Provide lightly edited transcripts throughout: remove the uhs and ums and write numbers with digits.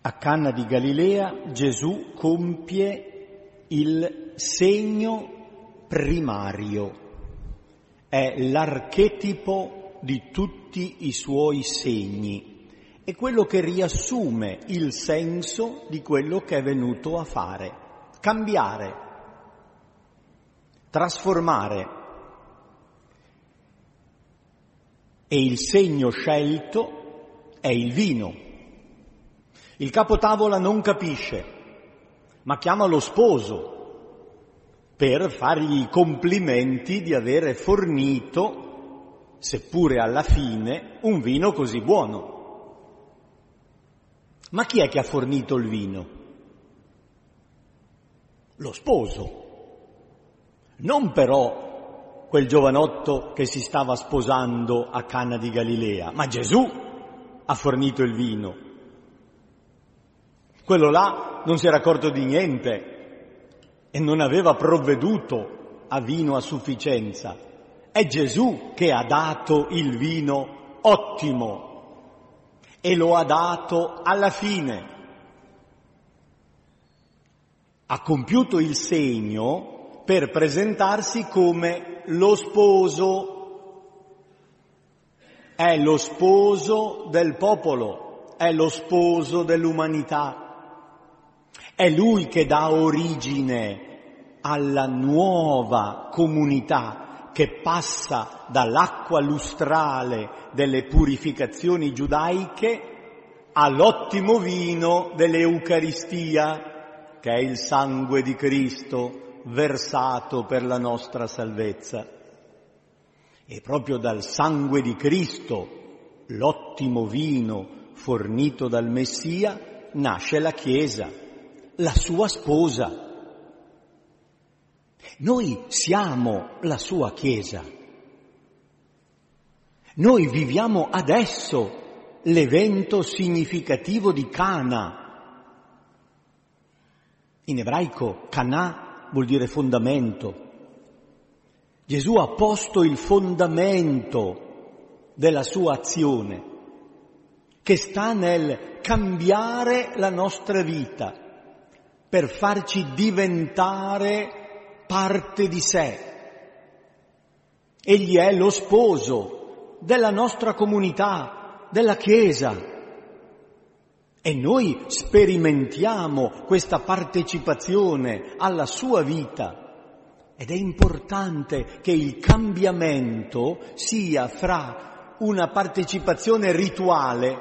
A Canna di Galilea Gesù compie il segno primario, è l'archetipo di tutti i suoi segni, è quello che riassume il senso di quello che è venuto a fare, cambiare, trasformare. E il segno scelto è il vino. Il capotavola non capisce, ma chiama lo sposo per fargli i complimenti di avere fornito, seppure alla fine, un vino così buono. Ma chi è che ha fornito il vino? Lo sposo. Non però quel giovanotto che si stava sposando a Canna di Galilea, ma Gesù ha fornito il vino. Quello là non si era accorto di niente e non aveva provveduto a vino a sufficienza. È Gesù che ha dato il vino ottimo e lo ha dato alla fine. Ha compiuto il segno per presentarsi come lo sposo. È lo sposo del popolo, è lo sposo dell'umanità. È Lui che dà origine alla nuova comunità che passa dall'acqua lustrale delle purificazioni giudaiche all'ottimo vino dell'Eucaristia, che è il sangue di Cristo versato per la nostra salvezza. E proprio dal sangue di Cristo, l'ottimo vino fornito dal Messia, nasce la Chiesa, la sua sposa. Noi siamo la sua Chiesa. Noi viviamo adesso l'evento significativo di Cana. In ebraico Canà vuol dire fondamento. Gesù ha posto il fondamento della sua azione, che sta nel cambiare la nostra vita, per farci diventare parte di sé. Egli è lo sposo della nostra comunità, della Chiesa. E noi sperimentiamo questa partecipazione alla sua vita. Ed è importante che il cambiamento sia fra una partecipazione rituale,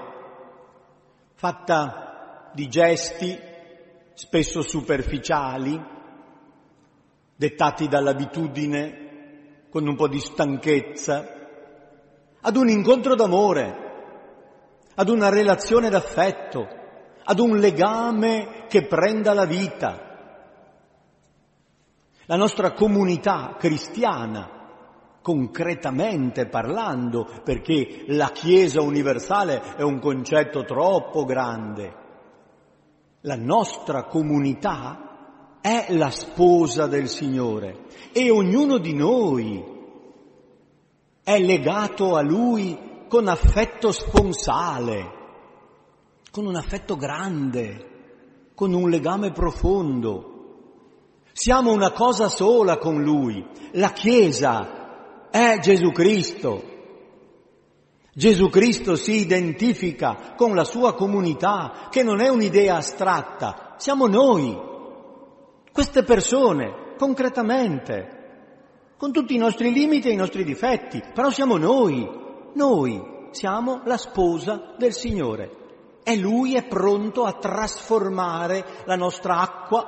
fatta di gesti, spesso superficiali, dettati dall'abitudine, con un po' di stanchezza, ad un incontro d'amore, ad una relazione d'affetto, ad un legame che prenda la vita. La nostra comunità cristiana, concretamente parlando, perché la Chiesa universale è un concetto troppo grande, la nostra comunità è la sposa del Signore e ognuno di noi è legato a Lui con affetto sponsale, con un affetto grande, con un legame profondo. Siamo una cosa sola con Lui. La Chiesa è Gesù Cristo. Gesù Cristo si identifica con la sua comunità, che non è un'idea astratta, siamo noi, queste persone, concretamente, con tutti i nostri limiti e i nostri difetti, però siamo noi siamo la sposa del Signore e Lui è pronto a trasformare la nostra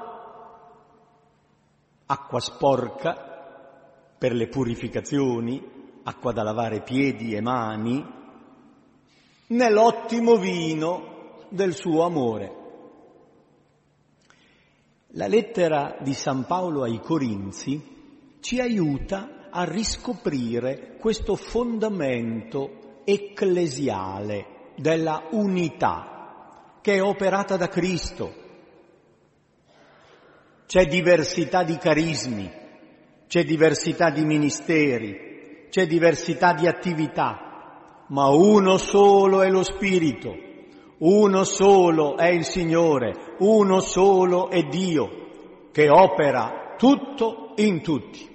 acqua sporca per le purificazioni, acqua da lavare piedi e mani, nell'ottimo vino del suo amore. La lettera di San Paolo ai Corinzi ci aiuta a riscoprire questo fondamento ecclesiale della unità che è operata da Cristo. C'è diversità di carismi, c'è diversità di ministeri, c'è diversità di attività, ma uno solo è lo Spirito, Uno solo è il Signore, uno solo è Dio, che opera tutto in tutti.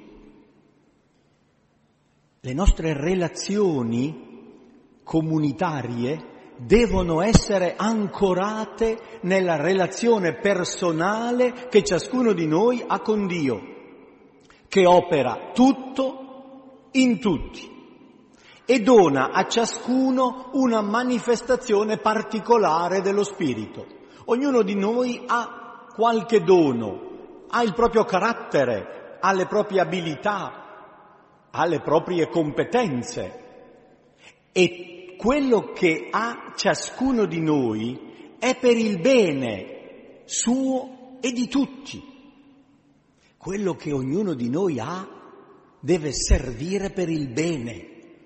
Le nostre relazioni comunitarie devono essere ancorate nella relazione personale che ciascuno di noi ha con Dio, che opera tutto in tutti e dona a ciascuno una manifestazione particolare dello Spirito. Ognuno di noi ha qualche dono, ha il proprio carattere, ha le proprie abilità, ha le proprie competenze e quello che ha ciascuno di noi è per il bene suo e di tutti. Quello che ognuno di noi ha deve servire per il bene.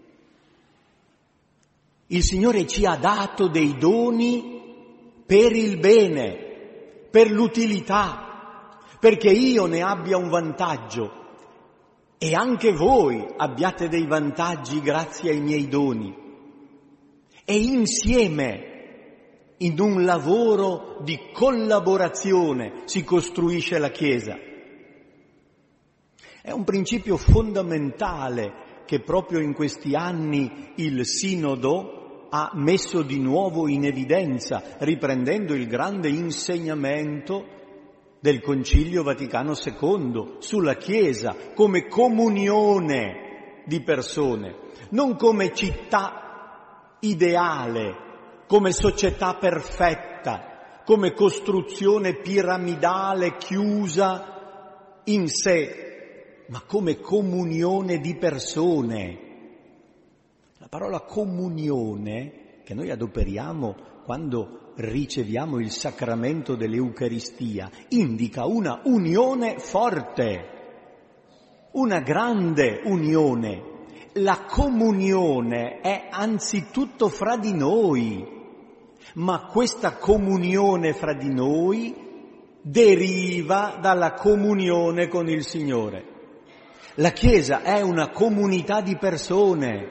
Il Signore ci ha dato dei doni per il bene, per l'utilità, perché io ne abbia un vantaggio e anche voi abbiate dei vantaggi grazie ai miei doni. E insieme, in un lavoro di collaborazione, si costruisce la Chiesa. È un principio fondamentale che proprio in questi anni il Sinodo ha messo di nuovo in evidenza, riprendendo il grande insegnamento del Concilio Vaticano II sulla Chiesa come comunione di persone, non come città ideale, come società perfetta, come costruzione piramidale chiusa in sé, ma come comunione di persone. La parola comunione, che noi adoperiamo quando riceviamo il sacramento dell'Eucaristia, indica una unione forte, una grande unione. La comunione è anzitutto fra di noi, ma questa comunione fra di noi deriva dalla comunione con il Signore. La Chiesa è una comunità di persone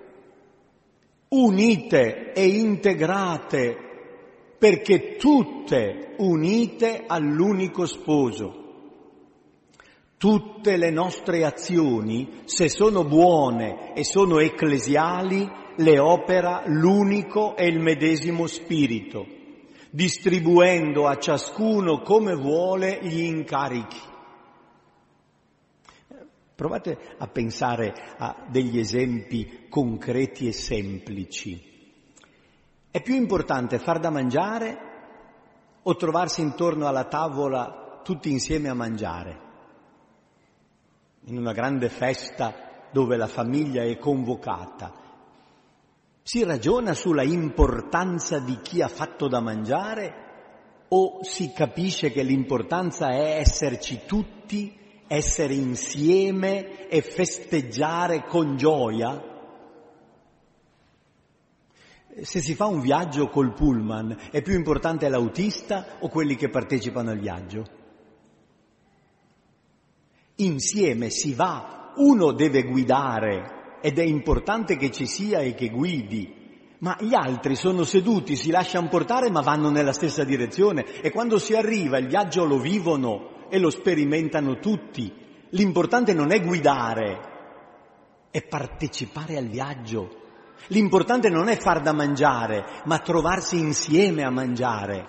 unite e integrate, perché tutte unite all'unico sposo. Tutte le nostre azioni, se sono buone e sono ecclesiali, le opera l'unico e il medesimo Spirito, distribuendo a ciascuno come vuole gli incarichi. Provate a pensare a degli esempi concreti e semplici. È più importante far da mangiare o trovarsi intorno alla tavola tutti insieme a mangiare? In una grande festa dove la famiglia è convocata, si ragiona sulla importanza di chi ha fatto da mangiare o si capisce che l'importanza è esserci tutti, essere insieme e festeggiare con gioia? Se si fa un viaggio col pullman, è più importante l'autista o quelli che partecipano al viaggio? Insieme si va, uno deve guidare ed è importante che ci sia e che guidi, ma gli altri sono seduti, si lasciano portare ma vanno nella stessa direzione e quando si arriva il viaggio lo vivono e lo sperimentano tutti. L'importante non è guidare, è partecipare al viaggio. L'importante non è far da mangiare, ma trovarsi insieme a mangiare.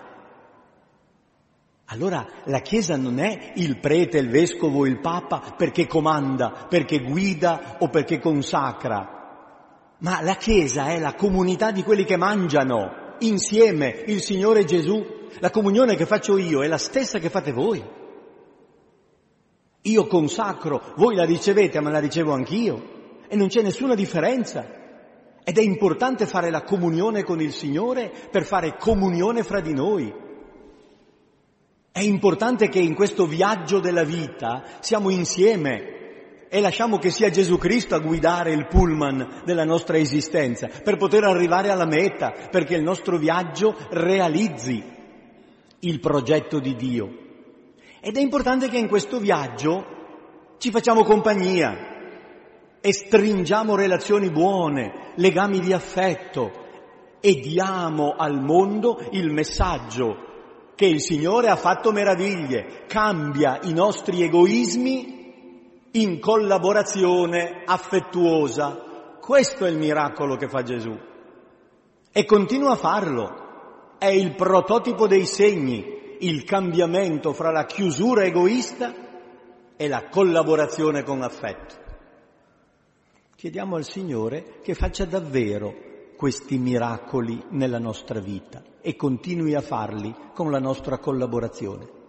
Allora la Chiesa non è il prete, il vescovo o il papa perché comanda, perché guida o perché consacra, ma la Chiesa è la comunità di quelli che mangiano insieme il Signore Gesù. La comunione che faccio io è la stessa che fate voi. Io consacro, voi la ricevete, ma la ricevo anch'io e non c'è nessuna differenza. Ed è importante fare la comunione con il Signore per fare comunione fra di noi. È importante che in questo viaggio della vita siamo insieme e lasciamo che sia Gesù Cristo a guidare il pullman della nostra esistenza per poter arrivare alla meta, perché il nostro viaggio realizzi il progetto di Dio. Ed è importante che in questo viaggio ci facciamo compagnia e stringiamo relazioni buone, legami di affetto e diamo al mondo il messaggio che il Signore ha fatto meraviglie, cambia i nostri egoismi in collaborazione affettuosa. Questo è il miracolo che fa Gesù e continua a farlo. È il prototipo dei segni, il cambiamento fra la chiusura egoista e la collaborazione con affetto. Chiediamo al Signore che faccia davvero questi miracoli nella nostra vita e continui a farli con la nostra collaborazione.